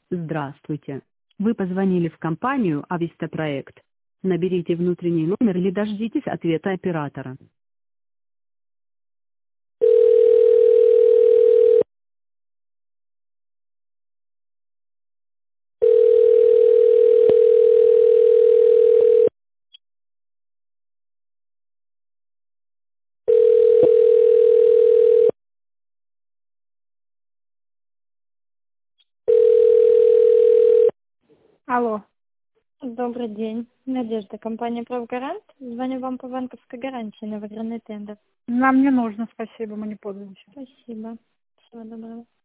Здравствуйте. Вы позвонили в компанию «Авистопроект». Наберите внутренний номер или дождитесь ответа оператора. Алло. Добрый день. Надежда, компания «Правгарант». Звоню вам по банковской гарантии на выигранный тендер. Нам не нужно, спасибо, мы не пользуемся. Спасибо. Всего доброго.